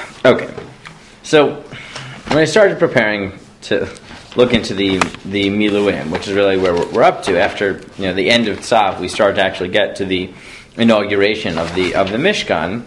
Okay, so when I started preparing to look into the Miluim, which is really where we're up to, after the end of Tzav, we start to actually get to the inauguration of the Mishkan.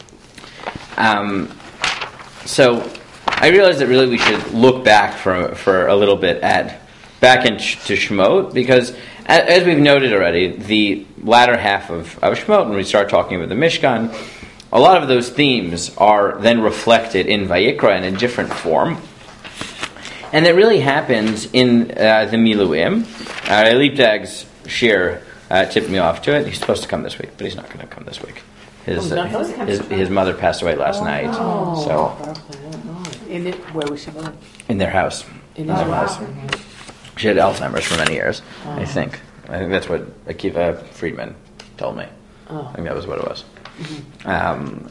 So I realized that really we should look back for a little bit back into Shemot, because as we've noted already, the latter half of Shemot, when we start talking about the Mishkan, a lot of those themes are then reflected in Vayikra in a different form. And that really happens in the Miluim. Leipzig's shir tipped me off to it. He's supposed to come this week, but he's not going to come this week. His mother passed away last night. So where was she born? In their house. In their house. She had Alzheimer's for many years, I think. I think that's what Akiva Friedman told me. I think that was what it was. Mm-hmm.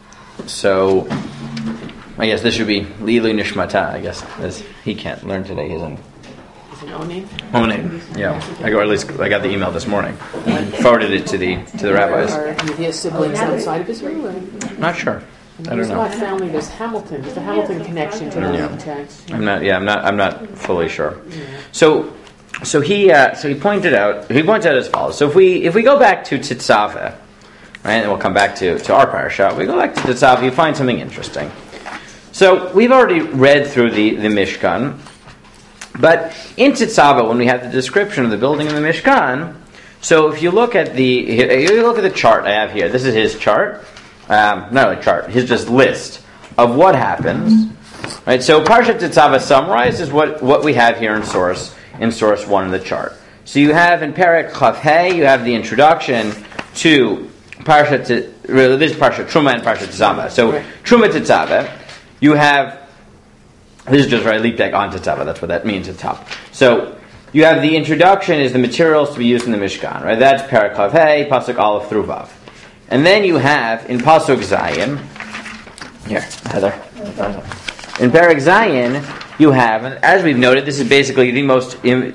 So I guess this should be Lilu Nishmata, I guess, as he can't learn today. He's an Onim? Onim, yeah. Or at least I got the email this morning. Forwarded it to the rabbis. Are his siblings outside of Israel? Not sure. I don't know. There's a family. There's Hamilton. There's a Hamilton connection to the text. I'm not fully sure. So he pointed out as follows. So if we go back to Tetzaveh, right, and we'll come back to our parasha. We go back to Tetzaveh, you find something interesting. So we've already read through the Mishkan, but in Tetzaveh, when we have the description of the building of the Mishkan, so if you look at the chart I have here, this is his chart. Not really chart, his just list of what happens. Right, so Parshat Tetzaveh summarizes what we have here in source 1 of the chart. So you have in Perek Chav Hey, you have the introduction to this is Parshat Truma and Parshat Tetzaveh. So Truma Tetzaveh, you have, this is just right, Leipzig on Tetzaveh, that's what that means at the top. So you have the introduction is the materials to be used in the Mishkan, right? That's Perek Chav Hey, Pasuk Aleph through Vav. And then you have in Pasuk Zayin, here, Heather. In Perek Zayin, you have, as we've noted, this is basically the most in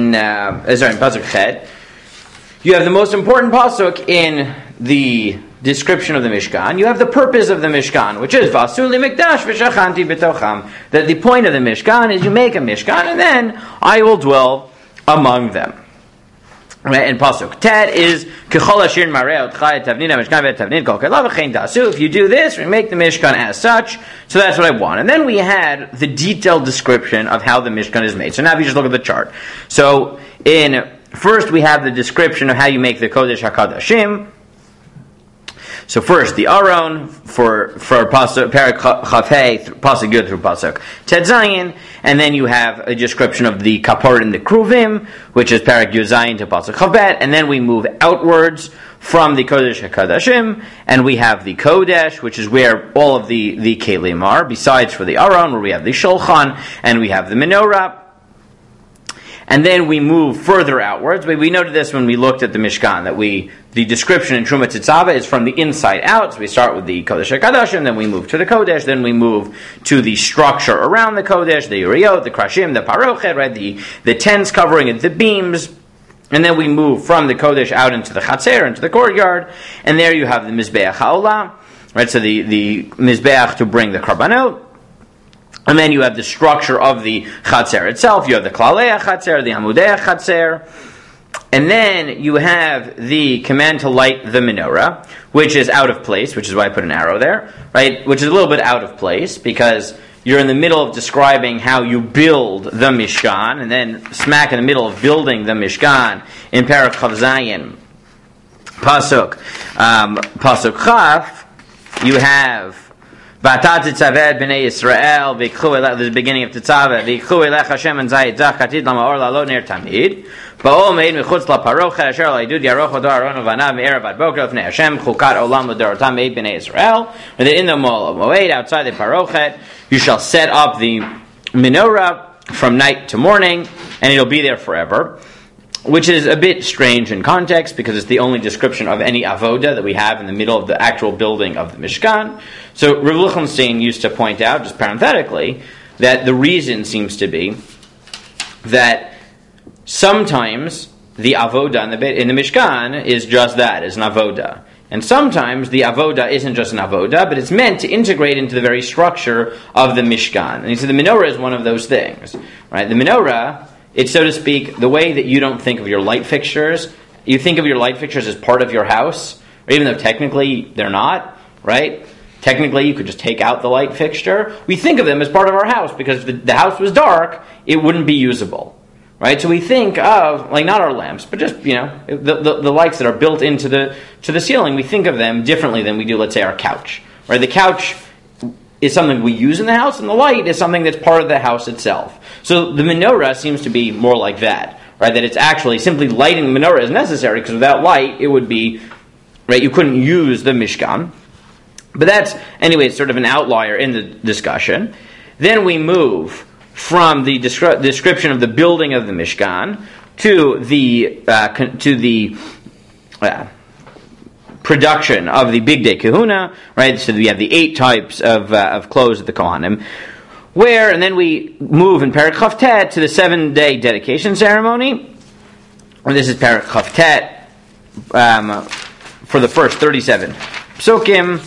Pasuk Chet, you have the most important pasuk in the description of the Mishkan. You have the purpose of the Mishkan, which is Vasuli Mikdash v'Shachanti b'tocham. That the point of the Mishkan is you make a Mishkan, and then I will dwell among them. Right, and pasuk Tet is Kechol Ashir Marei Otchai Tavnina Mishkan ve'Tavnin Kol Kelav v'Chein Tasu. If you do this, we make the Mishkan as such. So that's what I want. And then we had the detailed description of how the Mishkan is made. So now if you just look at the chart. So first we have the description of how you make the Kodesh HaKodashim. So first, the Aron for Pasuk Perek Chav Hey, Pasuk Yud through Pasuk Tet Zayin, and then you have a description of the Kapor and the Kruvim, which is Perek Yud Zayin to Pasuk Chav Bet, and then we move outwards from the Kodesh HaKodashim, and we have the Kodesh, which is where all of the Kelim are, besides for the Aron, where we have the Shulchan, and we have the Menorah. And then we move further outwards. We noted this when we looked at the Mishkan, that the description in Truma Tetzaveh is from the inside out. So we start with the Kodesh HaKadoshim, then we move to the Kodesh, then we move to the structure around the Kodesh, the Uriot, the Krashim, the Parochet, right? The tents covering it, the beams. And then we move from the Kodesh out into the Chatzer, into the courtyard. And there you have the Mizbeach HaOlah, right? So the Mizbeach to bring the Karbanot. And then you have the structure of the Chatzer itself. You have the Klalei Chatzer, the Amudei Chatzer. And then you have the command to light the menorah, which is out of place, which is why I put an arrow there, right? Which is a little bit out of place, because you're in the middle of describing how you build the Mishkan, and then smack in the middle of building the Mishkan in Perek Chav Zayin, Pasuk Chaf, you have V'ata tetzaveh b'nei Yisrael v'ikchu elech, this is the beginning of Tetzaveh, v'ikchu elech Hashem and zayit zach katid lama'or la'lo ner tamid, ba'ol me'id mechutz la'parochet asher la'idud yaroch odo aron uvanav me'erev ad boker l'fnei Hashem chukat olam l'dorotam me'id b'nei Yisrael, and in the mol of Moed, outside the parochet, you shall set up the menorah from night to morning, and it'll be there forever. Which is a bit strange in context, because it's the only description of any avoda that we have in the middle of the actual building of the Mishkan. So Rav Lichtenstein used to point out, just parenthetically, that the reason seems to be that sometimes the avoda in the Mishkan is just that, is an avoda. And sometimes the avoda isn't just an avoda, but it's meant to integrate into the very structure of the Mishkan. And he said the menorah is one of those things. Right? The menorah, it's, so to speak, the way that you don't think of your light fixtures. You think of your light fixtures as part of your house, even though technically they're not, right? Technically, you could just take out the light fixture. We think of them as part of our house because if the house was dark, it wouldn't be usable. Right, so we think of, like, not our lamps, but just, the lights that are built into the ceiling. We think of them differently than we do, let's say, our couch. Right, the couch is something we use in the house, and the light is something that's part of the house itself. So the menorah seems to be more like that, right? That it's actually simply lighting the menorah is necessary because without light, it would be, right? You couldn't use the Mishkan. But that's, anyway, sort of an outlier in the discussion. Then we move from the description of the building of the Mishkan to the production of the Big Day Kahuna, right? So we have the 8 types of clothes of the Kohanim, and then we move in Perek Chavtet to the 7-day dedication ceremony. And this is Perek Chavtet for the first 37 psukim.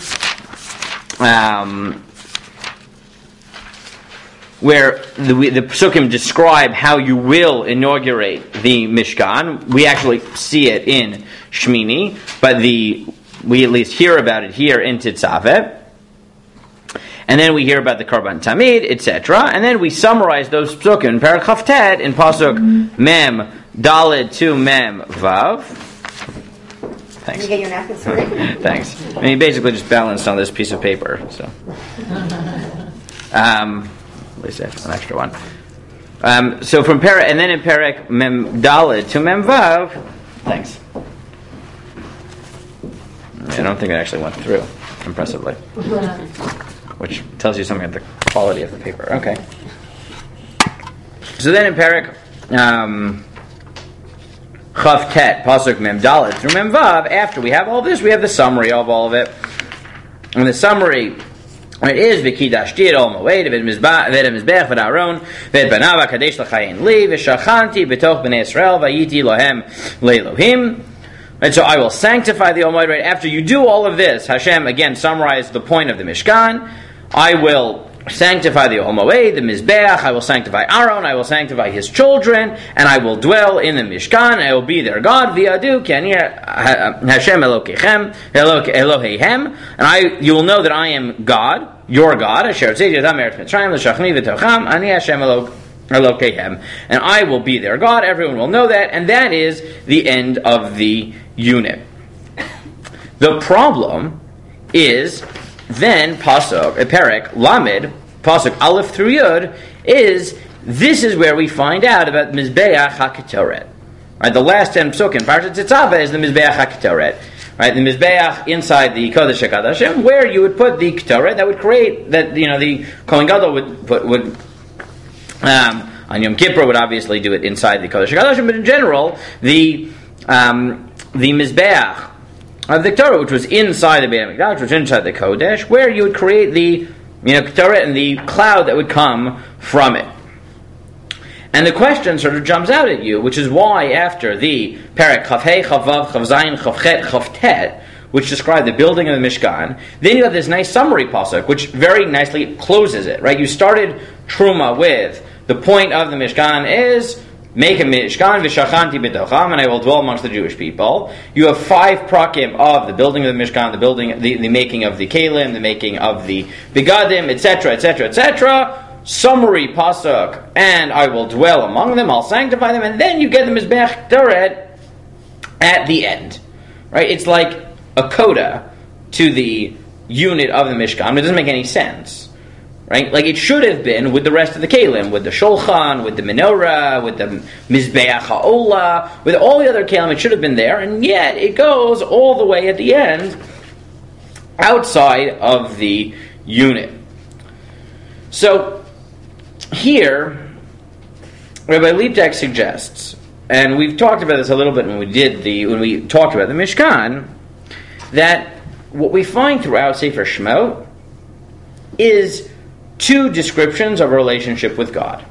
Where the psukim describe how you will inaugurate the Mishkan. We actually see it in Shmini, but we at least hear about it here in Tetzaveh. And then we hear about the Karban Tamid, etc. And then we summarize those psukim in Perek Chavtet in Pasuk Mem Daled to Mem Vav. Thanks. Can you get your napkins ready? Thanks. I mean, basically just balanced on this piece of paper. So. At least an extra one. So from Perek, and then in Perek Mem Daled to Mem Vav. Thanks. I don't think it actually went through impressively, which tells you something of the quality of the paper. Okay. So then in Perek Chavtet Pasuk Mem Daled through Mem Vav. After we have all this, we have the summary of all of it, and the summary. It is v'kidashti et ol moed v'mizbech v'aron v'banav hakadosh l'chayin li v'shachanti b'toch b'nei Yisrael v'yiti lohem le'Elohim. And so I will sanctify the Ol Moed. Right after you do all of this, Hashem again summarized the point of the Mishkan. I will sanctify the Ol Moed, the Mizbeach. I will sanctify Aaron. I will sanctify his children, and I will dwell in the Mishkan. I will be their God. V'yadu ki ani Hashem Elokechem Eloheihem, and you will know that I am God, your God. Asher tzei yadam eretz Mitzrayim l'shachni v'tocham ani Hashem Elokeihem, and I will be their God. Everyone will know that, and that is the end of the unit. The problem is then Pasuk, Perek Lamed, Pasuk Aleph through Yud, this is where we find out about Mizbeach HaKetoret. Right, the last 10 psukim, Parshat Tetzaveh, is the Mizbeach HaKetoret. Right, the Mizbeach inside the Kodesh HaKodashim, where you would put the Ketoret that would create that the Kohen Gadol would on Yom Kippur would obviously do it inside the Kodesh HaKodashim, but in general the Mizbeach of the Torah, which was inside the Beit HaMikdash, which was inside the Kodesh, where you would create the Torah and the cloud that would come from it. And the question sort of jumps out at you, which is why after the Perek Chavhei, Chavav, Chavzayin, Chavchet, Chavtet, which describe the building of the Mishkan, then you have this nice summary pasuk, which very nicely closes it. Right? You started Truma with the point of the Mishkan is make a Mishkan v'shachanti b'tocham, and I will dwell amongst the Jewish people. You have 5 prakim of the building of the Mishkan, the making of the Kalim, the making of the Begadim, etc., etc., etc. Summary pasuk, and I will dwell among them, I'll sanctify them, and then you get the Mizbeach Ketoret at the end. Right? It's like a coda to the unit of the Mishkan. It doesn't make any sense. Right? Like it should have been with the rest of the Kalim, with the Shulchan, with the Menorah, with the Mizbeach HaOlah, with all the other Kalim, it should have been there, and yet it goes all the way at the end outside of the unit. So here, Rabbi Liebtech suggests, and we've talked about this a little bit when we talked about the Mishkan, that what we find throughout Sefer Shemot is 2 descriptions of a relationship with God.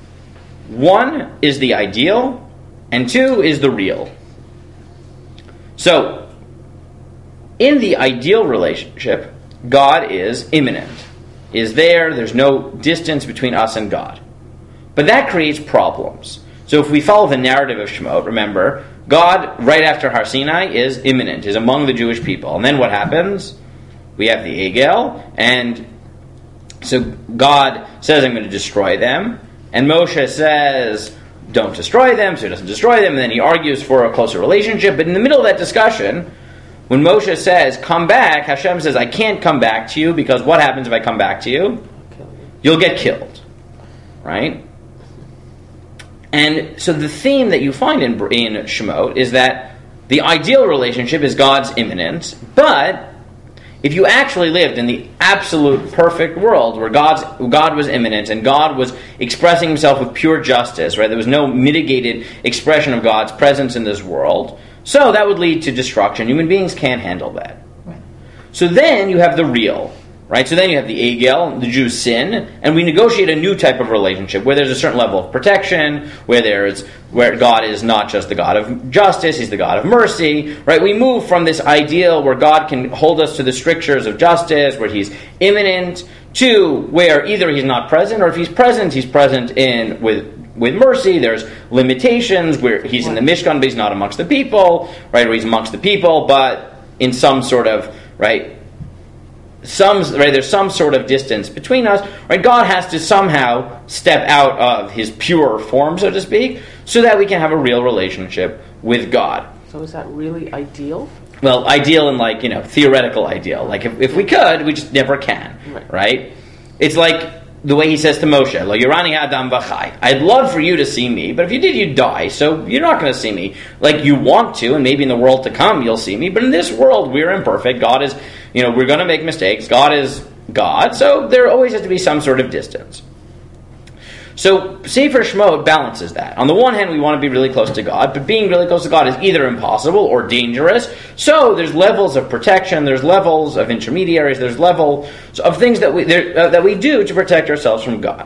1 is the ideal, and 2 is the real. So, in the ideal relationship, God is immanent, is there. There's no distance between us and God. But that creates problems. So if we follow the narrative of Shemot, remember, God, right after Har Sinai, is immanent, is among the Jewish people. And then what happens? We have the Egel, and so God says, I'm going to destroy them. And Moshe says, don't destroy them, so he doesn't destroy them. And then he argues for a closer relationship. But in the middle of that discussion, when Moshe says, come back, Hashem says, I can't come back to you, because what happens if I come back to you? You'll get killed. Right? And so the theme that you find in Shemot is that the ideal relationship is God's immanence, but if you actually lived in the absolute perfect world where God was immanent and God was expressing himself with pure justice, right? There was no mitigated expression of God's presence in this world, so that would lead to destruction. Human beings can't handle that. Right. So then you have the real, right? So then you have the Egel, the Jews sin, and we negotiate a new type of relationship where there's a certain level of protection, where God is not just the God of justice, he's the God of mercy, right? We move from this ideal where God can hold us to the strictures of justice, where he's immanent, to where either he's not present, or if he's present with mercy. There's limitations where he's in the Mishkan, but he's not amongst the people, right? Or he's amongst the people, but in some sort of, right? There's some sort of distance between us, right? God has to somehow step out of his pure form, so to speak, so that we can have a real relationship with God. So is that really ideal? Well, ideal in theoretical ideal. Like if we could, we just never can, right? It's like the way he says to Moshe, Lo Yorani Adam V'chai. I'd love for you to see me, but if you did, you'd die, so you're not going to see me. Like you want to, and maybe in the world to come you'll see me, but in this world we're imperfect. God is, we're going to make mistakes. God is God, so there always has to be some sort of distance. So Sefer Shemot balances that. On the one hand, we want to be really close to God, but being really close to God is either impossible or dangerous. So there's levels of protection, there's levels of intermediaries, there's levels of things that we do to protect ourselves from God.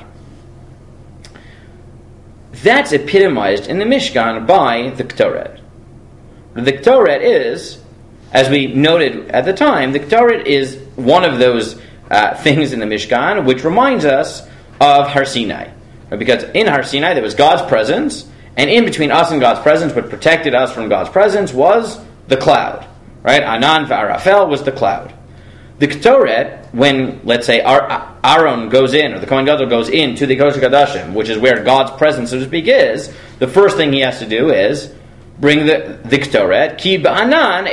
That's epitomized in the Mishkan by the Ketoret. The Ketoret is, as we noted at the time, the Ketoret is one of those things in the Mishkan which reminds us of Har Sinai. Because in Har Sinai there was God's presence, and in between us and God's presence, what protected us from God's presence was the cloud. Right? Anan v'Arafel was the cloud. The Ketoret, when, let's say, Aaron goes in, or the Kohen Gadol goes into the Kodesh HaKodashim, which is where God's presence, so to speak, is, the first thing he has to do is bring the Ketoret. Ki ba'anan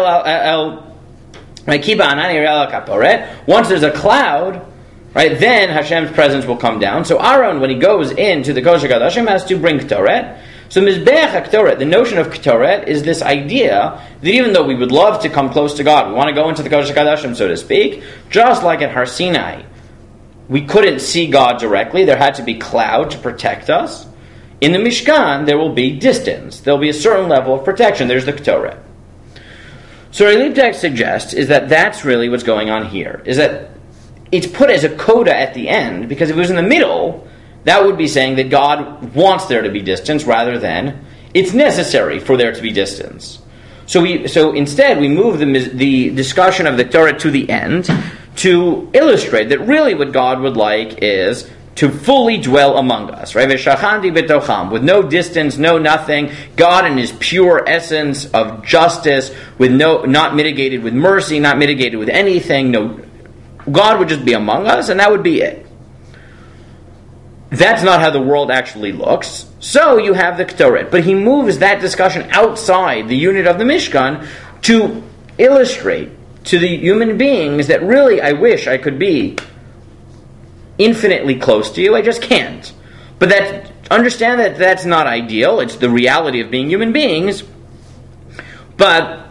eira'el kaporet. Once there's a cloud, right, then Hashem's presence will come down. So Aaron, when he goes into the Kodesh HaKodashim, has to bring Ketoret. So Mizbeach HaKetoret, the notion of Ketoret, is this idea that even though we would love to come close to God, we want to go into the Kodesh HaKodashim, so to speak, just like at Har Sinai, we couldn't see God directly. There had to be cloud to protect us. In the Mishkan, there will be distance. There will be a certain level of protection. There's the Ketoret. So what Leibtext suggests is that that's really what's going on here, is that it's put as a coda at the end, because if it was in the middle, that would be saying that God wants there to be distance rather than it's necessary for there to be distance. So instead we move the discussion of the Torah to the end to illustrate that really what God would like is to fully dwell among us, right? V'shachandi b'tocham, with no distance, no nothing. God in his pure essence of justice, not mitigated with mercy, not mitigated with anything. No, God would just be among us, and that would be it. That's not how the world actually looks. So you have the Ketoret. But he moves that discussion outside the unit of the Mishkan to illustrate to the human beings that really I wish I could be infinitely close to you. I just can't. But understand that that's not ideal. It's the reality of being human beings. But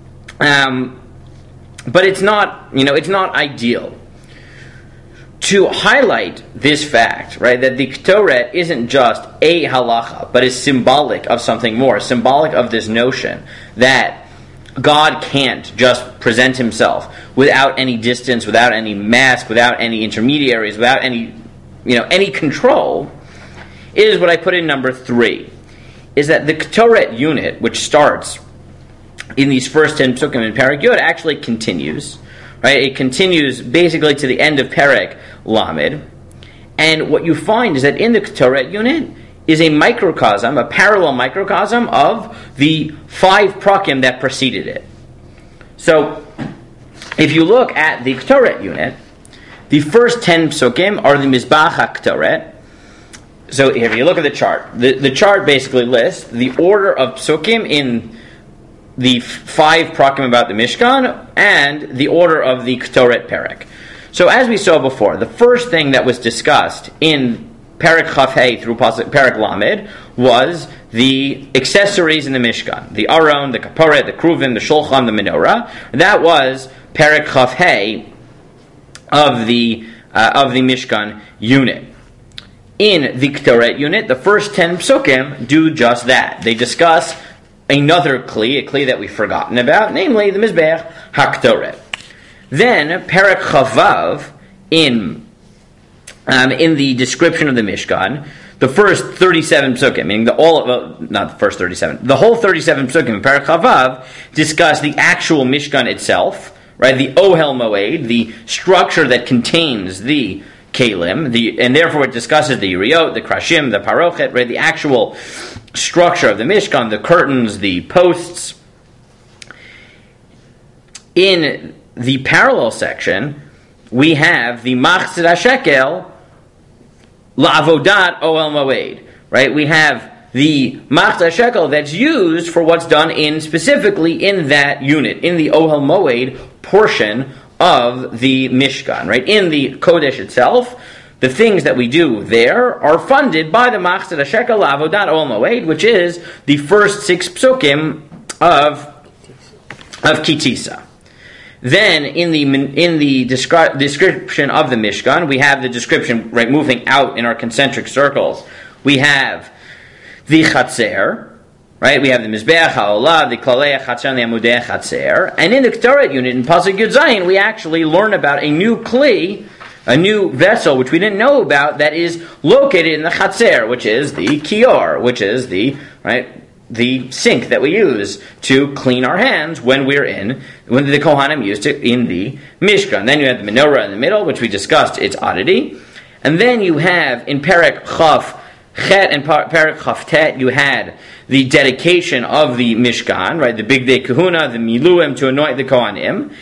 it's not, it's not ideal. To highlight this fact, right, that the Ketoret isn't just a halacha, but is symbolic of something more, symbolic of this notion that God can't just present himself without any distance, without any mask, without any intermediaries, without any, any control, is what I put in number 3, is that the Ketoret unit, which starts in these first 10 psukim in Perek Yud actually continues. Right? It continues basically to the end of Perek Lamed. And what you find is that in the Ketoret unit is a microcosm, a parallel microcosm of the 5 prakim that preceded it. So, if you look at the Ketoret unit, the first 10 psukim are the Mizbach HaKetoret. So, if you look at the chart, the chart basically lists the order of psukim in the 5 prakim about the Mishkan and the order of the Ketoret Perek. So, as we saw before, the first thing that was discussed in Perek Chaf Hei through Perek Lamed was the accessories in the Mishkan, the Aron, the Kaporet, the Kruvim, the Shulchan, the Menorah. That was Perek Chaf Hei of the Mishkan unit. In the Ketoret unit, the first 10 psukim do just that. They discuss another kli, a kli that we've forgotten about, namely the Mizbech HaKetoret. Then Perek Chavav in the description of the Mishkan, the first 37 psukim, meaning the whole 37 psukim in Perek Chavav discuss the actual Mishkan itself, right? The Ohel Moed, the structure that contains the Kalim, and therefore it discusses the Yeriot, the Krashim, the Parochet, right? The actual structure of the Mishkan, the curtains, the posts. In the parallel section, we have the Machzir HaShekel La'avodat Ohel Moed, right? We have the Machzir HaShekel that's used for what's done specifically in that unit, in the Ohel Moed portion of the Mishkan, right? In the Kodesh itself, the things that we do there are funded by the Machzir HaShekel La'avodat Ohel Moed, which is the first 6 psukim of Kitisa. Then, in the description of the Mishkan, we have the description, right, moving out in our concentric circles. We have the Chatzer, right? We have the Mizbeach HaOlah, the Klalei HaChatzer, and the Amudei HaChatzer. And in the Ketoret unit, in Pasuk Yud Zayin, we actually learn about a new Kli, a new vessel, which we didn't know about, that is located in the Chatzer, which is the Kior, which is the sink that we use to clean our hands when the Kohanim used it in the Mishkan. Then you have the menorah in the middle, which we discussed its oddity. And then you have, in Perek Chaf Chet and Perek Chaf Tet, you had the dedication of the Mishkan, right? The Big Day Kahuna, the Miluim to anoint the Kohanim.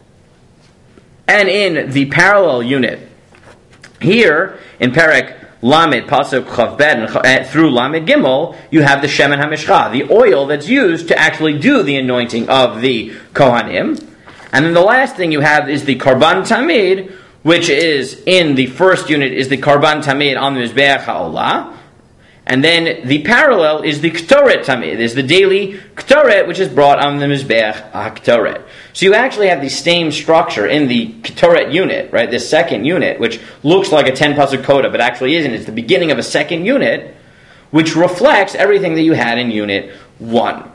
And in the parallel unit, here, in Perek Lamed, Pasuk Chav Bet, through Lamed Gimel, you have the Shemen HaMishcha, the oil that's used to actually do the anointing of the Kohanim. And then the last thing you have is the Karban Tamid, which is, in the first unit, is the Karban Tamid on the Mizbeach HaOlah. And then the parallel is the Ketoret Tamid, is the daily Ketoret, which is brought on the Mizbeach HaKetoret. So you actually have the same structure in the Ketoret unit, right? This second unit, which looks like a 10 pasuk coda, but actually isn't. It's the beginning of a second unit, which reflects everything that you had in unit 1.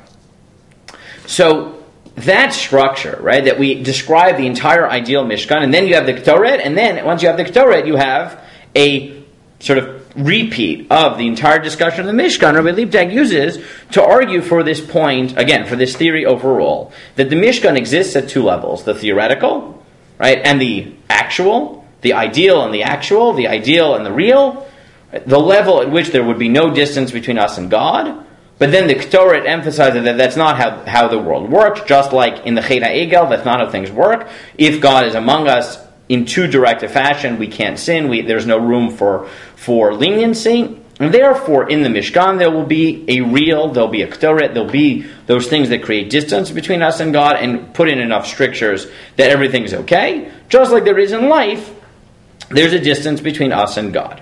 So that structure, right, that we describe the entire ideal Mishkan, and then you have the Ketoret, and then once you have the Ketoret, you have a sort of repeat of the entire discussion of the Mishkan Rabbi Liebtag uses to argue for this point, again, for this theory overall, that the Mishkan exists at 2 levels, the theoretical, right, and the actual, the ideal and the actual, the ideal and the real, the level at which there would be no distance between us and God. But then the Ketoret emphasizes that that's not how the world works, just like in the Chet HaEgel, that's not how things work. If God is among us in too direct a fashion, we can't sin, there's no room for leniency. And therefore, in the Mishkan, there will be there'll be a Ketoret, there'll be those things that create distance between us and God and put in enough strictures that everything's okay. Just like there is in life, there's a distance between us and God.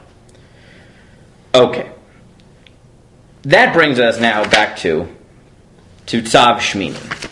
Okay. That brings us now back to Tzav Shmini.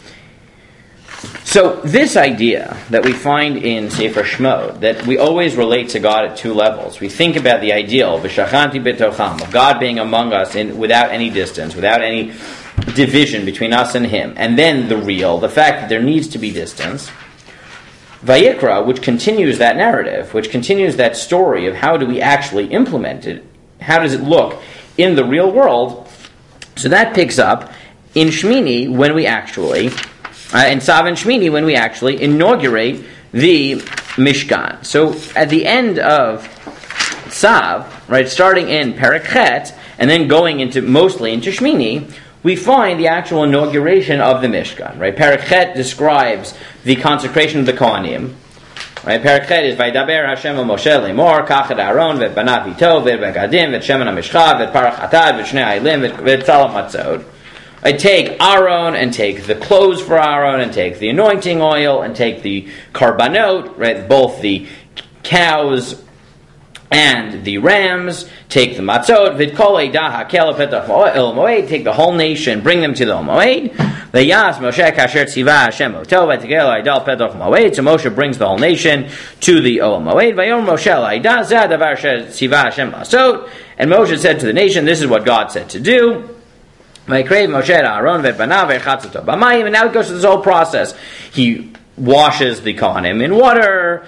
So this idea that we find in Sefer Shemot, that we always relate to God at 2 levels. We think about the ideal, V'shachanti b'tocham, of God being among us without any distance, without any division between us and Him. And then the real, the fact that there needs to be distance. Vayikra, which continues that narrative, which continues that story of how do we actually implement it, how does it look in the real world. So that picks up in Shmini when we actually in Tzav and Shmini when we actually inaugurate the Mishkan. So at the end of Tzav, right, starting in Perek Chet and then going mostly into Shmini, we find the actual inauguration of the Mishkan. Right, Perek Chet describes the consecration of the Kohanim. Right, Perek Chet is Vaydaber Hashem el Moshe lemor kach et Aaron v'et banav ito v'et begadim v'et shemen hamishcha v'et parach hatad v'et shnei ha'elim v'et tzalat matzot. I take Aaron and take the clothes for Aaron and take the anointing oil and take the karbanot, right, both the cows and the rams, take the matzot, v'tkol eidah hakel petach el moed, take the whole nation, bring them to the moed. V'yas Moshe kasher tziva Hashem oto v'tigel eidal petach moed. So Moshe brings the whole nation to the ol moed. V'yom Moshe eidah zeh davar tziva Hashem lasot. And Moshe said to the nation, "This is what God said to do." And now it goes through this whole process. He washes the Kohanim in water.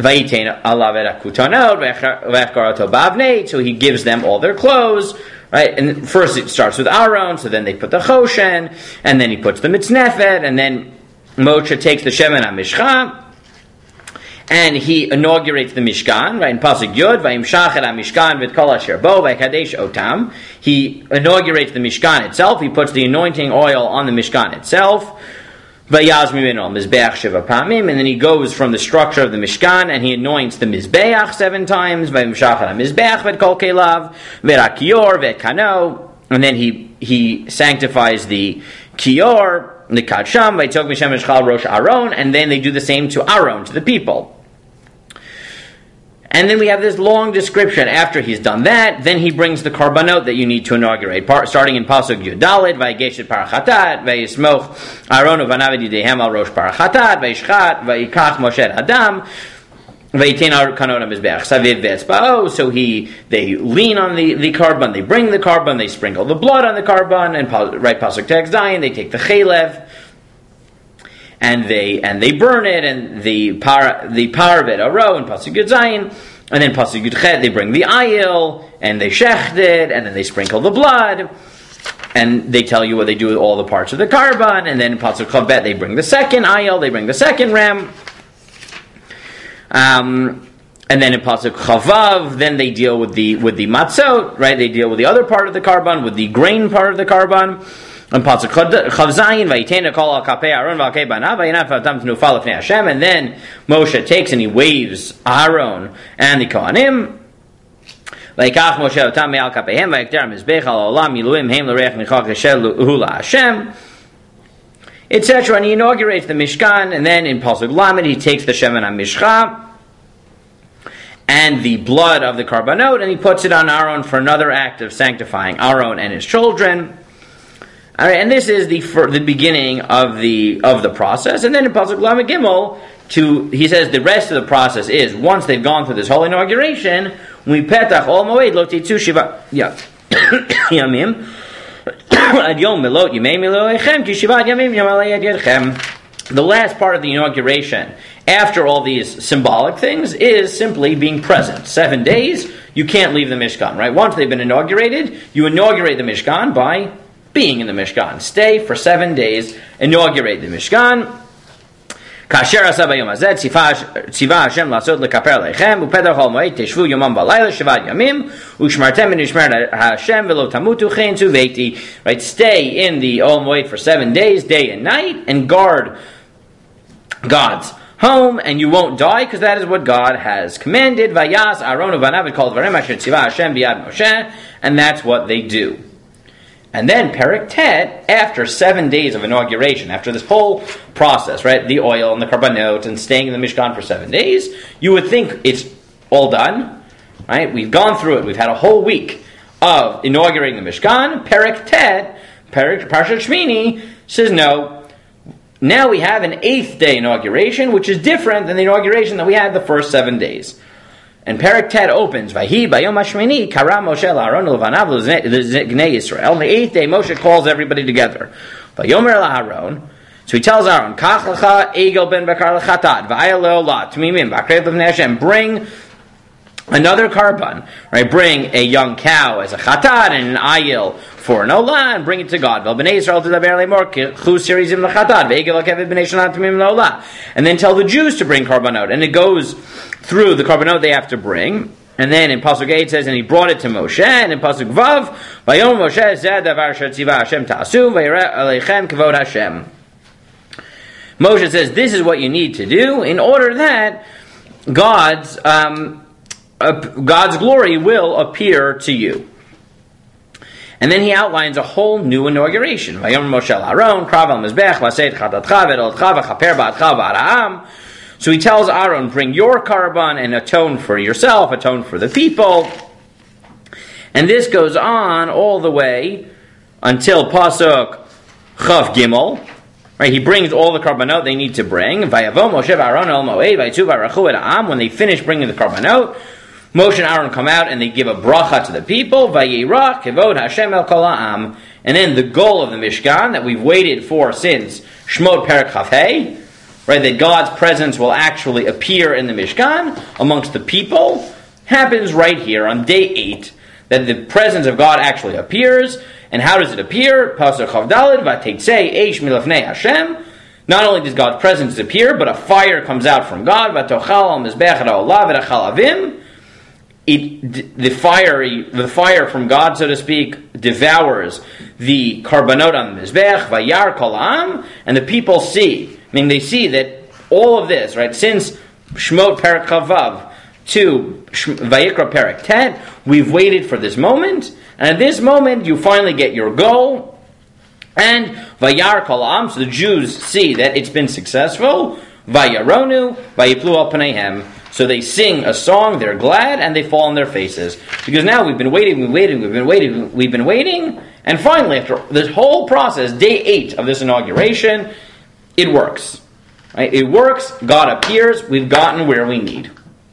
So he gives them all their clothes. Right? And first it starts with Aaron, so then they put the Choshen, and then he puts the Mitznefet, and then Moshe takes the Shemen HaMishcha, and he inaugurates the Mishkan, right, in Pasuk Yud, Vayimshach et HaMishkan v'tkol asher bo, v'ykadesh otam. He inaugurates the Mishkan itself, he puts the anointing oil on the Mishkan itself, Vayaz mimeno Mizbeach sheva pamim, and then he goes from the structure of the Mishkan, and he anoints the Mizbeach 7 times, Vayimshach et HaMizbeach v'tkol kelav, v'rakior v'kano, and then he sanctifies the kior, the kadsham, v'yitzog mishem mishchal rosh Aaron, and then they do the same to Aaron, to the people. And then we have this long description. After he's done that, then he brings the karbanot that you need to inaugurate. Starting in Pasuk Yudalit, Vayigesh et parachatat, Vayismoch Aaron uvanav et yidehem al rosh parachatat, Vayishchat, Vayikach Moshe et Adam, Vayitin kanot hamizbeach saviv v'etzba'o. So they lean on the karban, they bring the karban, they sprinkle the blood on the karban, and right Pasuk Text Zion, they take the chalev, and they burn it, and the parvet aro and Pasuk Yud Zayin, and then Pasuk Yud Chet they bring the ayil and they shecht it, and then they sprinkle the blood, and they tell you what they do with all the parts of the karban, and then in Pasuk Chavet they bring the second ayil, they bring the second ram, and then in Pasuk Chavav then they deal with the matzot, right? They deal with the other part of the karban, with the grain part of the karban. And Pasuk Chav Zayin, Vayitena kol al kapei Aaron v'al kei banav, vayinaf atam t'nufal l'fnei Hashem, and then Moshe takes and he waves Aaron and the Kohanim. Vayikach Moshe otam me'al kapeihem, vayikter mizbech al olam miluim heim l'reich nichach l'shel hula Hashem, etc. And he inaugurates the Mishkan, and then in Pasuk Lamed he takes the Shemen HaMishcha and the blood of the Karbanot, and he puts it on Aaron for another act of sanctifying Aaron and his children. All right, and this is the beginning of the process. And then in Pasuk Lamed Gimel, he says the rest of the process is once they've gone through this whole inauguration, we petach ol moed lo titzu shiva yamim ad yom melot yimei miloechem ki shivat yamim yamalei ad yedchem. The last part of the inauguration, after all these symbolic things, is simply being present. 7 days, you can't leave the Mishkan, right? Once they've been inaugurated, you inaugurate the Mishkan by being in the Mishkan. Stay for 7 days, inaugurate the Mishkan. Kasher asa bayom hazeh tziva Hashem lasot lekaper aleichem upetach ol moed teshvu yomam v'layla shivat yamim ushmartem v'nishmer Hashem v'lo tamutu chen tzuveti. Right, stay in the ol moed for 7 days, day and night, and guard God's home, and you won't die, because that is what God has commanded. Vayas Aaron uvanav called v'rem asher tziva Hashem biyad Moshe, and that's what they do. And then Perek Tet, after 7 days of inauguration, after this whole process, right, the oil and the karbanot and staying in the Mishkan for 7 days, you would think it's all done, right? We've gone through it. We've had a whole week of inaugurating the Mishkan. Perek Tet, Parshat Shmini, says no. Now we have an 8th day inauguration, which is different than the inauguration that we had the first 7 days. And Perek Tet opens, Vahi bayom hashmini kara Moshe la'aron ulvanav l'gnei Yisrael. On the 8th day, Moshe calls everybody together. Vayomer la'aron. So he tells Aaron, Kach lecha egel ben bakar lechatat, v'ayel le'olat, t'mimim, v'akret l'vnei Hashem. Bring another karban, right? Bring a young cow as a chatat and an ayil for an olah, and bring it to God. And then tell the Jews to bring karbanot, and it goes through the karbanot they have to bring. And then in Pasuk 8 it says, and he brought it to Moshe, and in Pasuk Vav, Vayom Moshe zeh davar shetziva Hashem ta'asu, vayireh aleichem kavod Hashem. Moshe says, this is what you need to do in order that God's glory will appear to you. And then he outlines a whole new inauguration. Vayom Moshe Aaron, krav al mizbech, vaseit chatatcha v'edoltcha v'chaper ba'atcha v'ara'am. So he tells Aaron, bring your karban and atone for yourself, atone for the people. And this goes on all the way until Pasuk Chav Gimel. Right, he brings all the karbanot they need to bring. Vayavo Moshe v'Aaron el moed vayitzu v'arachu et ha'am. When they finish bringing the karbanot, Moshe and Aaron come out and they give a bracha to the people. Vayirach kevod Hashem el kol ha'am. And then the goal of the Mishkan that we've waited for since Shmot Perek Chafhei, right, that God's presence will actually appear in the Mishkan amongst the people, happens right here on day 8, that the presence of God actually appears. And how does it appear? Pasuk Chav Daled, Vateitzei eish milafnei Hashem. Not only does God's presence appear, but a fire comes out from God. Vatochal al mizbech ha'olah v'chalavim. The fire from God, so to speak, devours the karbanot on the mizbech. Vayar kol ha'am, and the people see. I mean, they see that all of this, right, since Shmot Perek Chavav to Vayikra Perek Tet, we've waited for this moment, and at this moment you finally get your goal, and Vayar Kol Ha'am, so the Jews see that it's been successful, Vayaronu, Vayiplu al Paneihem, so they sing a song, they're glad, and they fall on their faces, because now we've been waiting, and finally, after this whole process, day 8 of this inauguration, it works. Right? It works, God appears, we've gotten where we need.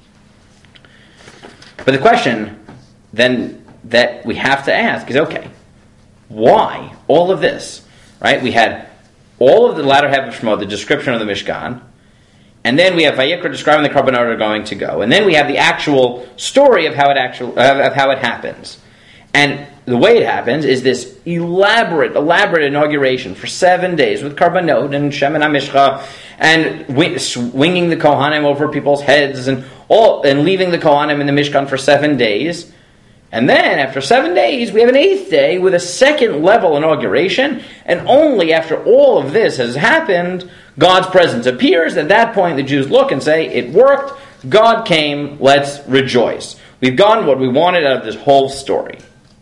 But the question then that we have to ask is, okay, why all of this? Right? We had all of the latter half of Shemot, the description of the Mishkan, and then we have Vayikra describing the karbanot are going to go, and then we have the actual story of how it happens. And the way it happens is this elaborate inauguration for 7 days with karbanot and Shemen HaMishcha and swinging the Kohanim over people's heads and leaving the Kohanim in the Mishkan for 7 days. And then after 7 days, we have an 8th day with a second level inauguration. And only after all of this has happened, God's presence appears. At that point, the Jews look and say, it worked, God came, let's rejoice. We've gotten what we wanted out of this whole story.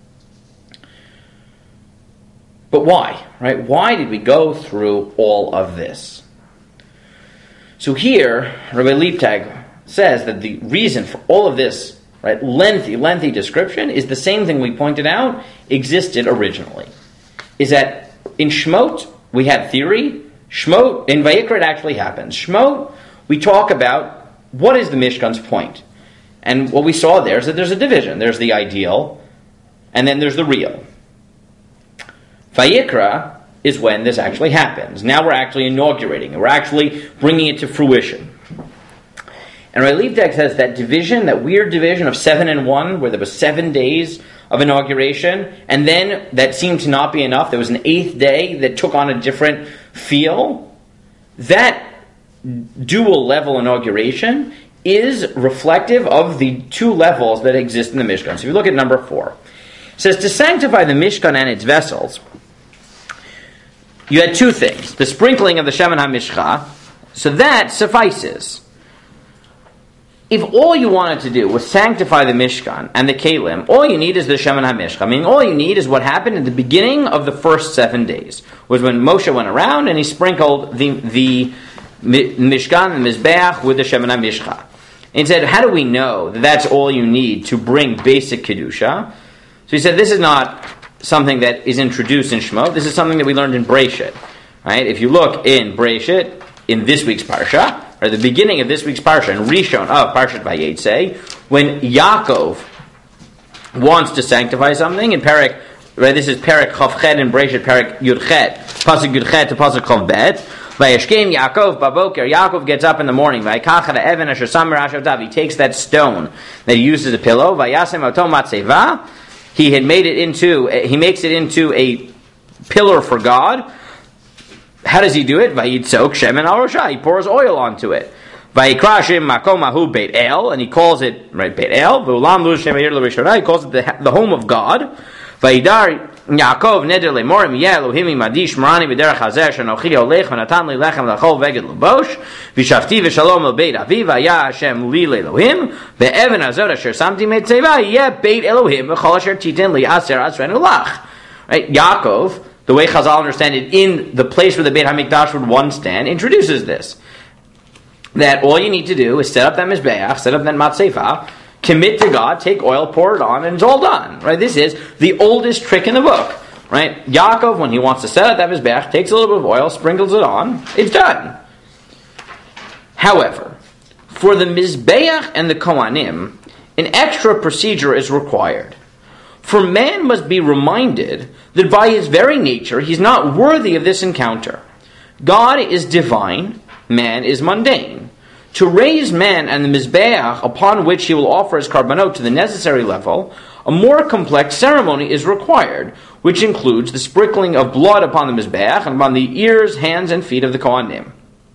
But why? Right? Why did we go through all of this? So here, Rabbi Liebtag says that the reason for all of this, right, lengthy description is the same thing we pointed out existed originally. Is that in Shmot, we had theory. Shmot, in Vayikra, it actually happens. Shmot, we talk about what is the Mishkan's point. And what we saw there is that there's a division. There's the ideal, and then there's the real. Vayikra is when this actually happens. Now we're actually inaugurating it. We're actually bringing it to fruition. And Rabbi Liebtag says that division, that weird division of 7 and 1, where there was 7 days of inauguration, and then that seemed to not be enough. There was an 8th day that took on a different feel. That dual level inauguration is reflective of the 2 levels that exist in the Mishkan. So if you look at number 4, it says, to sanctify the Mishkan and its vessels, you had 2 things. The sprinkling of the Shemen HaMishcha, so that suffices. If all you wanted to do was sanctify the Mishkan and the Kelim, all you need is the Shemen HaMishcha. I mean, all you need is what happened at the beginning of the first 7 days, was when Moshe went around and he sprinkled the Mishkan and the Mizbeach with the Shemen HaMishcha. And he said, how do we know that that's all you need to bring basic Kedusha? So he said, this is not something that is introduced in Shemot. This is something that we learned in Breshit. Right? If you look in Breshit, in this week's Parsha, or the beginning of this week's Parsha, in Rishon of Parshat Vayetze, when Yaakov wants to sanctify something, in Perek, right, this is Perek Chavchet in Breshit, Perek Yudchet, Pasuk Yudchet to Pasuk Chavbet, Vayashkem Yaakov baboker. Yaakov gets up in the morning. Vayikach ha'even asher sam mirash avtav. He takes that stone that he used as a pillow. Vayasem oto matzeva. He makes it into a pillar for God. How does he do it? Vayitzok shemen al rosha. He pours oil onto it. Vayikrashim makom ahu Beit El, and he calls it Beit El. V'ulam lu shem ha'ir l'rishonah. He calls it the home of God. Vayidar Yaakov neder lemorim yeh Elohim madish marani b'derech hazer shenochi olech v'natan li lechem l'chol veged l'bosh v'shavti v'shalom l'beit aviv v'yah Hashem li l'Elohim ve'even hazor asher samti metzeva yeh Beit Elohim v'chol asher titin li aser asrenu lach. Right, Yaakov, the way Chazal understand it, in the place where the Beit HaMikdash would once stand, introduces this. That all you need to do is set up that Mizbeach, set up that Matzeva, commit to God, take oil, pour it on, and it's all done. Right? This is the oldest trick in the book. Right? Yaakov, when he wants to set up that Mizbeach, takes a little bit of oil, sprinkles it on, it's done. However, for the Mizbeach and the Kohanim, an extra procedure is required. For man must be reminded that by his very nature, he's not worthy of this encounter. God is divine, man is mundane. To raise man and the Mizbeach upon which he will offer his karbanot to the necessary level, a more complex ceremony is required, which includes the sprinkling of blood upon the Mizbeach and upon the ears, hands, and feet of the Kohanim.